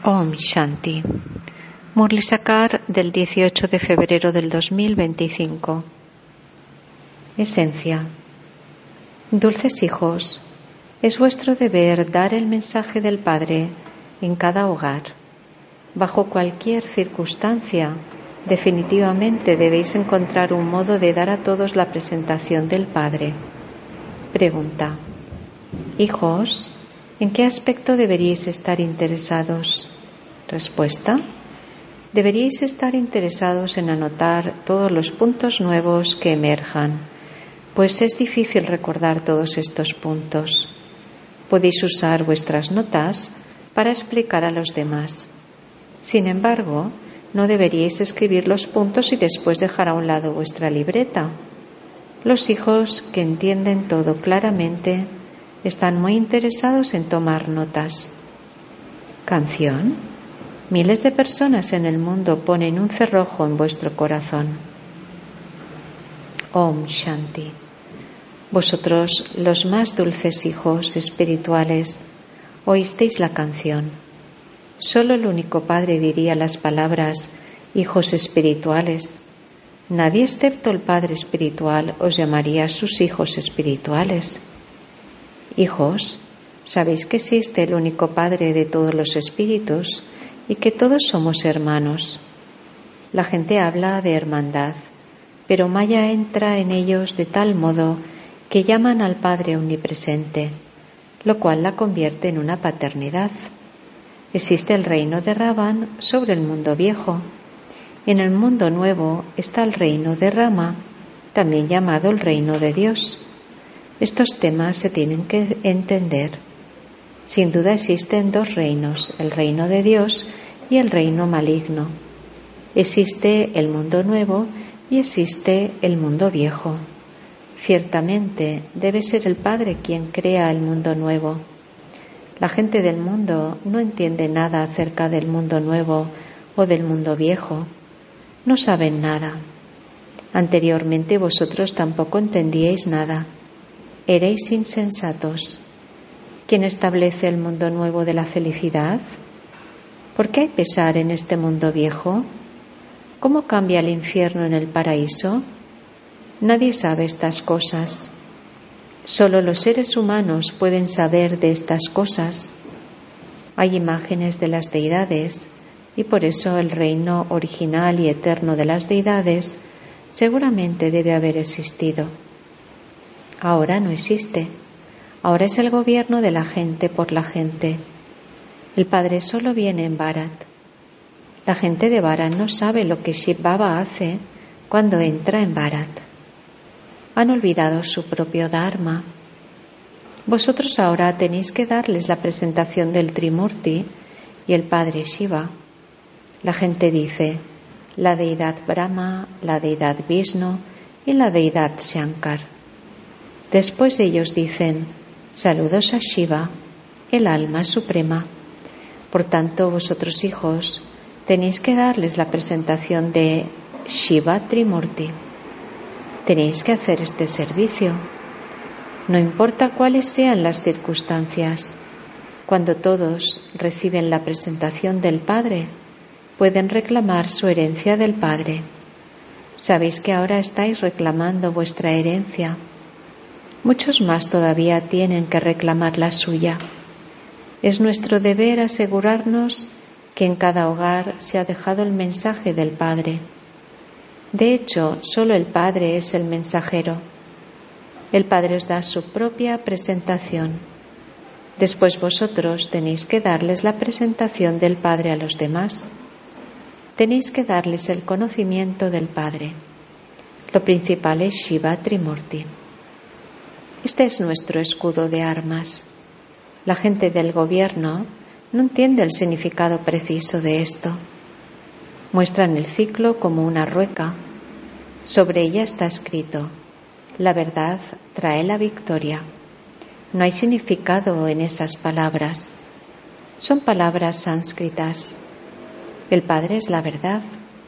Om Shanti. Murli Sakar del 18 de febrero del 2025. Esencia. Dulces hijos, es vuestro deber dar el mensaje del Padre en cada hogar. Bajo cualquier circunstancia, definitivamente debéis encontrar un modo de dar a todos la presentación del Padre. Pregunta. Hijos, ¿en qué aspecto deberíais estar interesados? Respuesta. Deberíais estar interesados en anotar todos los puntos nuevos que emerjan, pues es difícil recordar todos estos puntos. Podéis usar vuestras notas para explicar a los demás. Sin embargo, no deberíais escribir los puntos y después dejar a un lado vuestra libreta. Los hijos que entienden todo claramente están muy interesados en tomar notas. Canción. Miles de personas en el mundo ponen un cerrojo en vuestro corazón. Om Shanti. Vosotros, los más dulces hijos espirituales, oísteis la canción. Solo el único Padre diría las palabras hijos espirituales. Nadie excepto el Padre espiritual os llamaría sus hijos espirituales. Hijos, sabéis que existe el único Padre de todos los espíritus y que todos somos hermanos. La gente habla de hermandad, pero Maya entra en ellos de tal modo que llaman al Padre omnipresente, lo cual la convierte en una paternidad. Existe el reino de Ravan sobre el mundo viejo. En el mundo nuevo está el reino de Rama, también llamado el reino de Dios. Estos temas se tienen que entender. Sin duda existen dos reinos, el reino de Dios y el reino maligno. Existe el mundo nuevo y existe el mundo viejo. Ciertamente debe ser el Padre quien crea el mundo nuevo. La gente del mundo no entiende nada acerca del mundo nuevo o del mundo viejo. No saben nada. Anteriormente vosotros tampoco entendíais nada. Erais insensatos. ¿Quién establece el mundo nuevo de la felicidad? ¿Por qué hay pesar en este mundo viejo? ¿Cómo cambia el infierno en el paraíso? Nadie sabe estas cosas. Solo los seres humanos pueden saber de estas cosas. Hay imágenes de las deidades y por eso el reino original y eterno de las deidades seguramente debe haber existido. Ahora no existe. Ahora es el gobierno de la gente por la gente. El Padre solo viene en Bharat. La gente de Bharat no sabe lo que Shiv Baba hace cuando entra en Bharat. Han olvidado su propio Dharma. Vosotros ahora tenéis que darles la presentación del Trimurti y el Padre Shiva. La gente dice, la deidad Brahma, la deidad Vishnu y la deidad Shankar. Después ellos dicen, saludos a Shiva, el alma suprema. Por tanto, vosotros hijos, tenéis que darles la presentación de Shiva Trimurti. Tenéis que hacer este servicio. No importa cuáles sean las circunstancias. Cuando todos reciben la presentación del Padre, pueden reclamar su herencia del Padre. Sabéis que ahora estáis reclamando vuestra herencia. Muchos más todavía tienen que reclamar la suya. Es nuestro deber asegurarnos que en cada hogar se ha dejado el mensaje del Padre. De hecho, solo el Padre es el mensajero. El Padre os da su propia presentación. Después vosotros tenéis que darles la presentación del Padre a los demás. Tenéis que darles el conocimiento del Padre. Lo principal es Shiva Trimurti. Este es nuestro escudo de armas. La gente del gobierno no entiende el significado preciso de esto. Muestran el ciclo como una rueca. Sobre ella está escrito, la verdad trae la victoria. No hay significado en esas palabras. Son palabras sánscritas. El Padre es la verdad.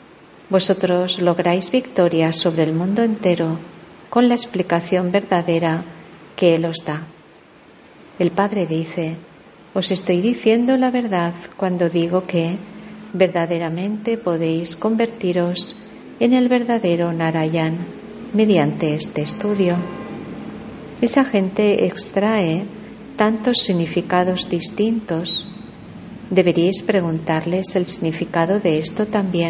Vosotros lográis victoria sobre el mundo entero con la explicación verdadera que Él os da. El Padre dice, Os estoy diciendo la verdad cuando digo que verdaderamente podéis convertiros en el verdadero Narayan mediante este estudio. Esa gente extrae tantos significados distintos. Deberíais preguntarles el significado de esto también.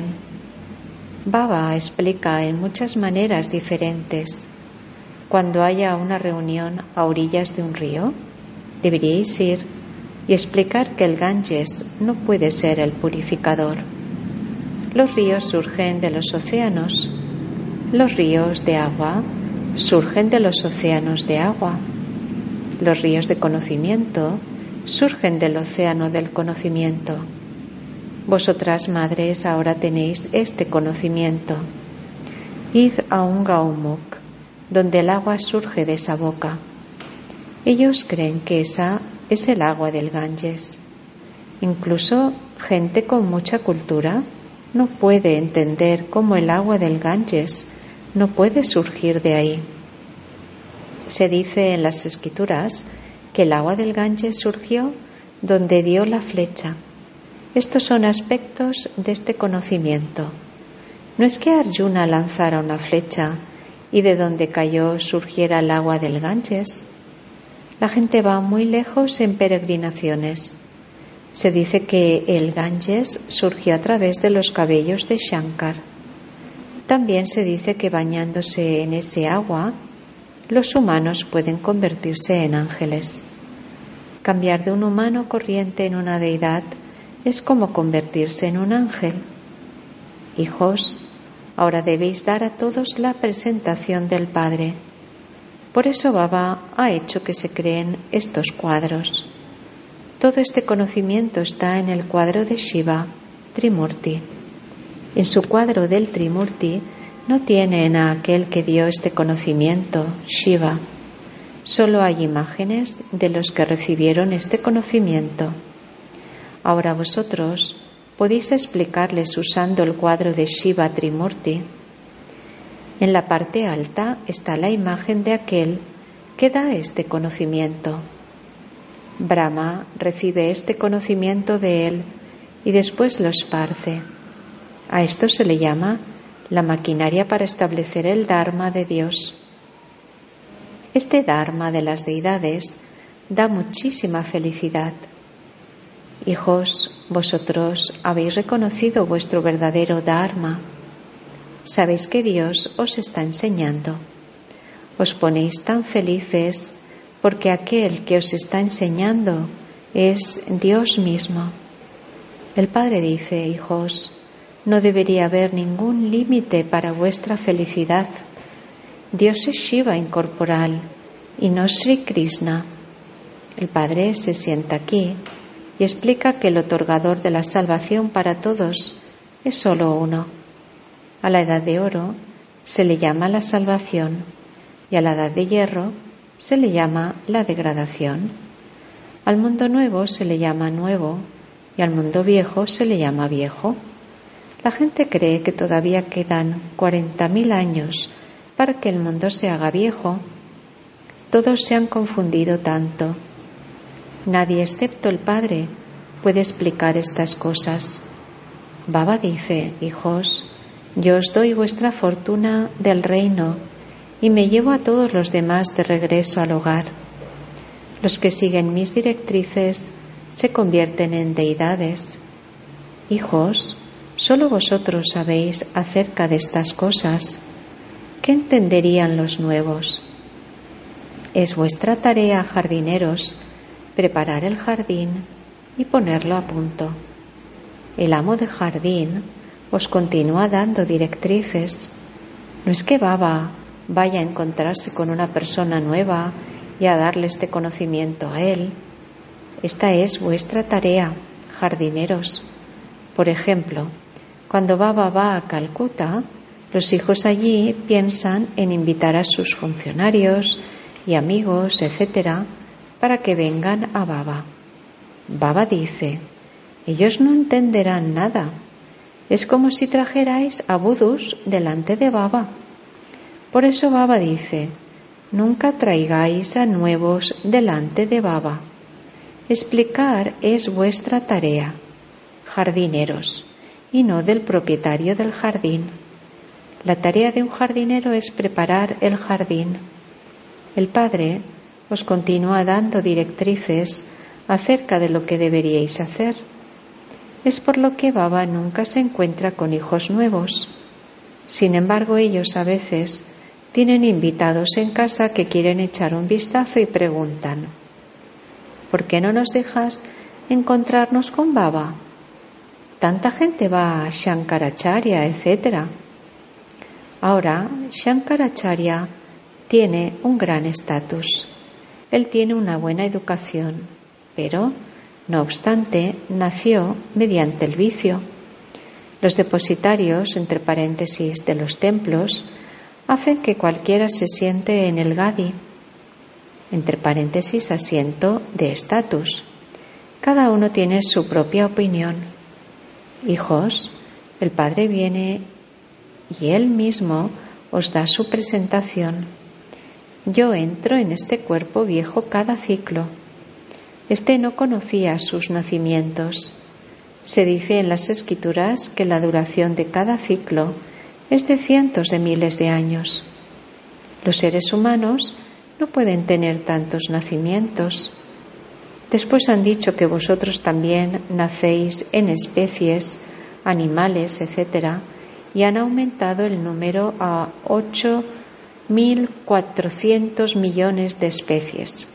Baba explica en muchas maneras diferentes. Cuando haya una reunión a orillas de un río, deberíais ir y explicar que el Ganges no puede ser el purificador. Los ríos surgen de los océanos. Los ríos de agua surgen de los océanos de agua. Los ríos de conocimiento surgen del océano del conocimiento. Vosotras, madres, ahora tenéis este conocimiento. Id a un Gaumuk, donde el agua surge de esa boca. Ellos creen que esa es el agua del Ganges. Incluso gente con mucha cultura no puede entender cómo el agua del Ganges no puede surgir de ahí. Se dice en las escrituras que el agua del Ganges surgió donde dio la flecha. Estos son aspectos de este conocimiento. No es que Arjuna lanzara una flecha y de donde cayó surgiera el agua del Ganges. La gente va muy lejos en peregrinaciones. Se dice que el Ganges surgió a través de los cabellos de Shankar. También se dice que bañándose en ese agua, los humanos pueden convertirse en ángeles. Cambiar de un humano corriente en una deidad es como convertirse en un ángel. Hijos, ahora debéis dar a todos la presentación del Padre. Por eso Baba ha hecho que se creen estos cuadros. Todo este conocimiento está en el cuadro de Shiva, Trimurti. En su cuadro del Trimurti no tienen a aquel que dio este conocimiento, Shiva. Solo hay imágenes de los que recibieron este conocimiento. Ahora vosotros podéis explicarles usando el cuadro de Shiva Trimurti. En la parte alta está la imagen de aquel que da este conocimiento. Brahma recibe este conocimiento de él y después lo esparce. A esto se le llama la maquinaria para establecer el Dharma de Dios. Este Dharma de las deidades da muchísima felicidad. Hijos, vosotros habéis reconocido vuestro verdadero Dharma. Sabéis que Dios os está enseñando. Os ponéis tan felices porque aquel que os está enseñando es Dios mismo. El Padre dice, hijos, no debería haber ningún límite para vuestra felicidad. Dios es Shiva incorporal y no Sri Krishna. El Padre se sienta aquí y explica que el otorgador de la salvación para todos es solo uno. A la edad de oro se le llama la salvación y a la edad de hierro se le llama la degradación. Al mundo nuevo se le llama nuevo y al mundo viejo se le llama viejo. La gente cree que todavía quedan 40.000 años para que el mundo se haga viejo. Todos se han confundido tanto. Nadie excepto el Padre puede explicar estas cosas. Baba dice, hijos, yo os doy vuestra fortuna del reino y me llevo a todos los demás de regreso al hogar. Los que siguen mis directrices se convierten en deidades. Hijos, solo vosotros sabéis acerca de estas cosas. ¿Qué entenderían los nuevos? Es vuestra tarea, jardineros, preparar el jardín y ponerlo a punto. El amo de jardín os continúa dando directrices. No es que Baba vaya a encontrarse con una persona nueva y a darle este conocimiento a él. Esta es vuestra tarea, jardineros. Por ejemplo, cuando Baba va a Calcuta, los hijos allí piensan en invitar a sus funcionarios y amigos, etc., para que vengan a Baba. Baba dice, ellos no entenderán nada. Es como si trajerais a vudús delante de Baba. Por eso Baba dice, nunca traigáis a nuevos delante de Baba. Explicar es vuestra tarea, jardineros, y no del propietario del jardín. La tarea de un jardinero es preparar el jardín. El Padre os continúa dando directrices acerca de lo que deberíais hacer. Es por lo que Baba nunca se encuentra con hijos nuevos. Sin embargo, ellos a veces tienen invitados en casa que quieren echar un vistazo y preguntan: ¿por qué no nos dejas encontrarnos con Baba? Tanta gente va a Shankaracharya, etc. Ahora, Shankaracharya tiene un gran estatus. Él tiene una buena educación, pero, no obstante, nació mediante el vicio. Los depositarios, entre paréntesis, de los templos, hacen que cualquiera se siente en el gadi, entre paréntesis, asiento de estatus. Cada uno tiene su propia opinión. Hijos, el Padre viene y Él mismo os da su presentación. Yo entro en este cuerpo viejo cada ciclo. Este no conocía sus nacimientos. Se dice en las Escrituras que la duración de cada ciclo es de cientos de miles de años. Los seres humanos no pueden tener tantos nacimientos. Después han dicho que vosotros también nacéis en especies, animales, etc., y han aumentado el número a 8.400 millones de especies.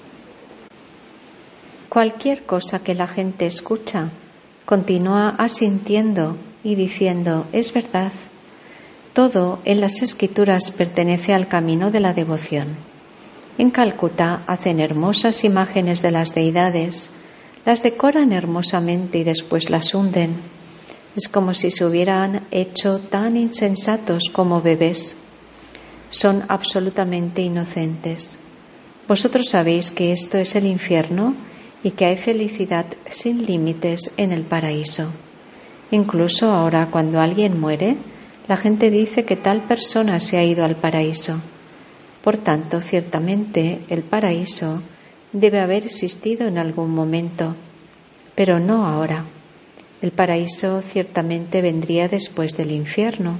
Cualquier cosa que la gente escucha, continúa asintiendo y diciendo: es verdad. Todo en las Escrituras pertenece al camino de la devoción. En Calcuta hacen hermosas imágenes de las deidades, las decoran hermosamente y después las hunden. Es como si se hubieran hecho tan insensatos como bebés. Son absolutamente inocentes. Vosotros sabéis que esto es el infierno y que hay felicidad sin límites en el paraíso. Incluso ahora, cuando alguien muere, la gente dice que tal persona se ha ido al paraíso. Por tanto, ciertamente, el paraíso debe haber existido en algún momento, pero no ahora. El paraíso ciertamente vendría después del infierno.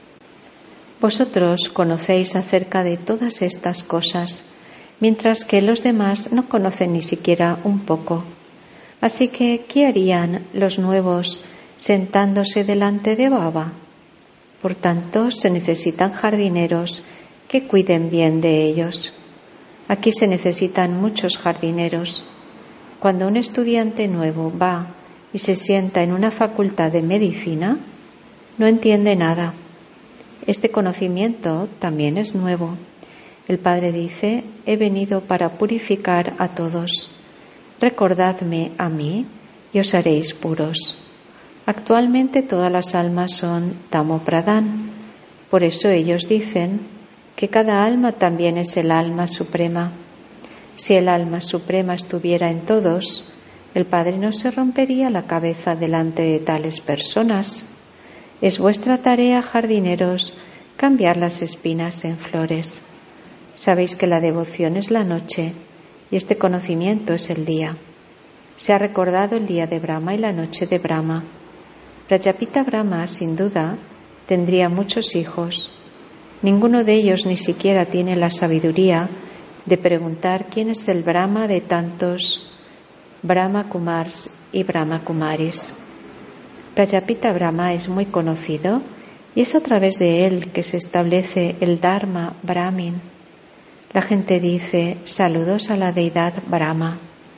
Vosotros conocéis acerca de todas estas cosas, mientras que los demás no conocen ni siquiera un poco. Así que, ¿qué harían los nuevos sentándose delante de Baba? Por tanto, se necesitan jardineros que cuiden bien de ellos. Aquí se necesitan muchos jardineros. Cuando un estudiante nuevo va y se sienta en una facultad de medicina, no entiende nada. Este conocimiento también es nuevo. El Padre dice: he venido para purificar a todos. Recordadme a mí y os haréis puros. Actualmente todas las almas son Tamo-Pradhan. Por eso ellos dicen que cada alma también es el alma suprema. Si el alma suprema estuviera en todos, el Padre no se rompería la cabeza delante de tales personas. Es vuestra tarea, jardineros, cambiar las espinas en flores. Sabéis que la devoción es la noche y este conocimiento es el día. Se ha recordado el día de Brahma y la noche de Brahma. Prajapita Brahma, sin duda, tendría muchos hijos. Ninguno de ellos ni siquiera tiene la sabiduría de preguntar quién es el Brahma de tantos Brahma Kumars y Brahma Kumaris. Prajapita Brahma es muy conocido y es a través de él que se establece el Dharma Brahmin. La gente dice: saludos a la deidad Brahma.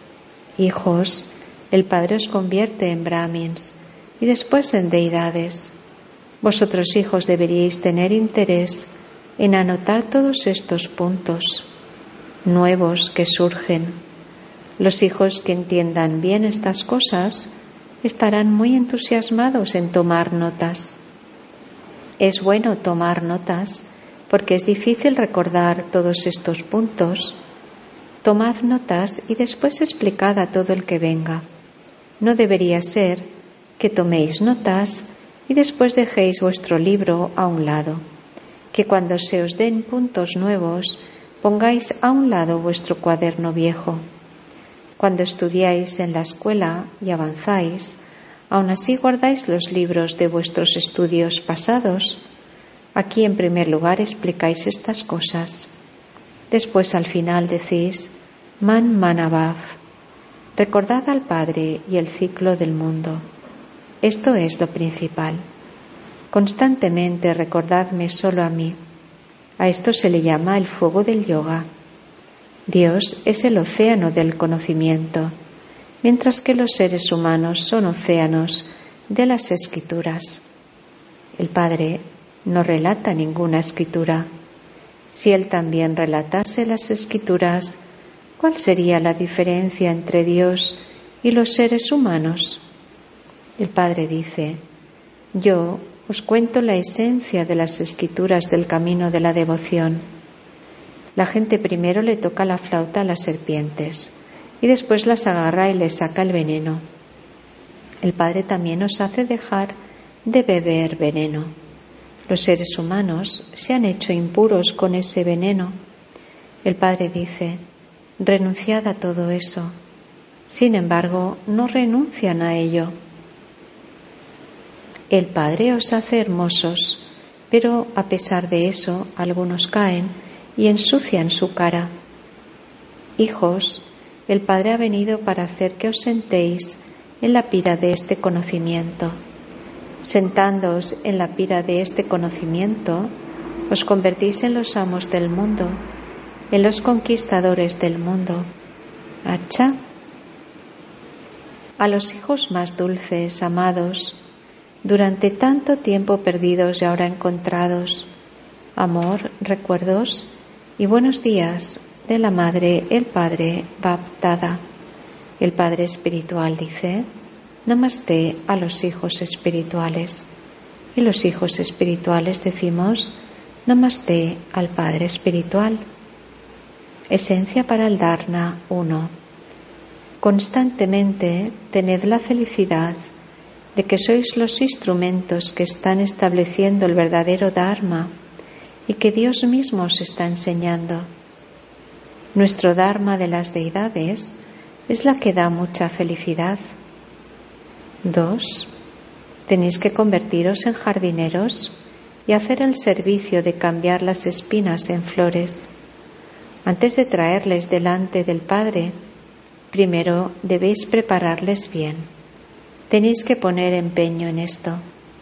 Hijos, el Padre os convierte en Brahmins y después en deidades. Vosotros, hijos, deberíais tener interés en anotar todos estos puntos nuevos que surgen. Los hijos que entiendan bien estas cosas estarán muy entusiasmados en tomar notas. Es bueno tomar notas porque es difícil recordar todos estos puntos. Tomad notas y después explicad a todo el que venga. No debería ser que toméis notas y después dejéis vuestro libro a un lado, que cuando se os den puntos nuevos pongáis a un lado vuestro cuaderno viejo. Cuando estudiáis en la escuela y avanzáis, aún así guardáis los libros de vuestros estudios pasados. Aquí, en primer lugar, explicáis estas cosas. Después, al final, decís Man Manavav. Recordad al Padre y el ciclo del mundo. Esto es lo principal. Constantemente recordadme solo a mí. A esto se le llama el fuego del yoga. Dios es el océano del conocimiento, mientras que los seres humanos son océanos de las escrituras. El Padre no relata ninguna escritura. Si Él también relatase las escrituras, ¿cuál sería la diferencia entre Dios y los seres humanos? El Padre dice: yo os cuento la esencia de las escrituras del camino de la devoción. La gente primero le toca la flauta a las serpientes y después las agarra y les saca el veneno. El Padre también os hace dejar de beber veneno. Los seres humanos se han hecho impuros con ese veneno. El Padre dice: renunciad a todo eso. Sin embargo, no renuncian a ello. El Padre os hace hermosos, pero a pesar de eso, algunos caen y ensucian su cara. Hijos, el Padre ha venido para hacer que os sentéis en la pira de este conocimiento. Sentándoos en la pira de este conocimiento, os convertís en los amos del mundo, en los conquistadores del mundo. Acha. A los hijos más dulces, amados, durante tanto tiempo perdidos y ahora encontrados, amor, recuerdos y buenos días de la Madre, el Padre Baptada. El Padre Espiritual dice: Namaste a los hijos espirituales. Y los hijos espirituales decimos: Namaste al Padre Espiritual. Esencia para el Dharna 1. Constantemente tened la felicidad de que sois los instrumentos que están estableciendo el verdadero Dharma y que Dios mismo os está enseñando. Nuestro Dharma de las deidades es la que da mucha felicidad. 2. Tenéis que convertiros en jardineros y hacer el servicio de cambiar las espinas en flores. Antes de traerles delante del Padre, primero debéis prepararles bien. Tenéis que poner empeño en esto.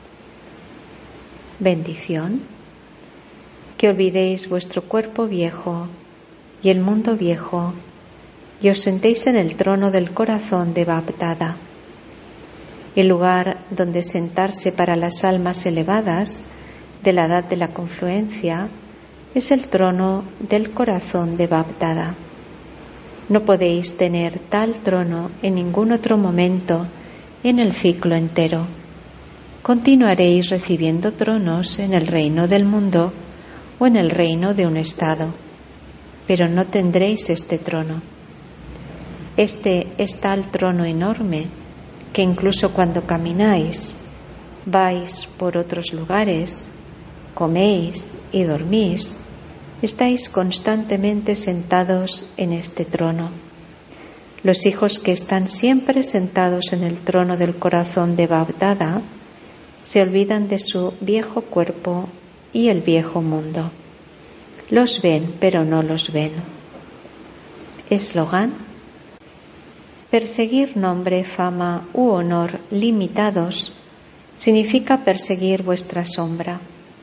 Bendición. Que olvidéis vuestro cuerpo viejo y el mundo viejo y os sentéis en el trono del corazón de Baptada. El lugar donde sentarse para las almas elevadas de la edad de la confluencia es el trono del corazón de Baptada. No podéis tener tal trono en ningún otro momento en el ciclo entero. Continuaréis recibiendo tronos en el reino del mundo o en el reino de un estado, pero no tendréis este trono. Este es tal trono enorme que incluso cuando camináis, vais por otros lugares, coméis y dormís, estáis constantemente sentados en este trono. Los hijos que están siempre sentados en el trono del corazón de Baptada se olvidan de su viejo cuerpo y el viejo mundo. Los ven, pero no los ven. Eslogan: perseguir nombre, fama u honor limitados significa perseguir vuestra sombra.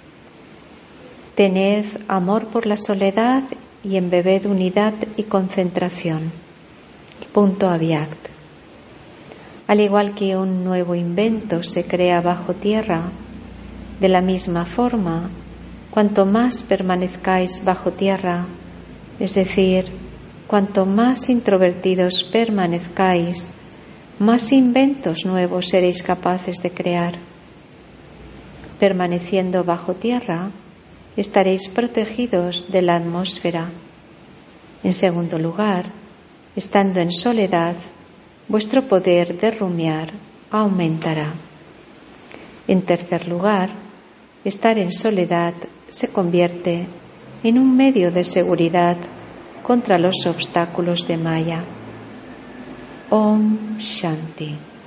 Tened amor por la soledad y embebed unidad y concentración. Punto Avyakt. Al igual que un nuevo invento se crea bajo tierra, de la misma forma, cuanto más permanezcáis bajo tierra, es decir, cuanto más introvertidos permanezcáis, más inventos nuevos seréis capaces de crear. Permaneciendo bajo tierra, estaréis protegidos de la atmósfera. En segundo lugar, estando en soledad, vuestro poder de rumiar aumentará. En tercer lugar, estar en soledad se convierte en un medio de seguridad contra los obstáculos de Maya. Om Shanti.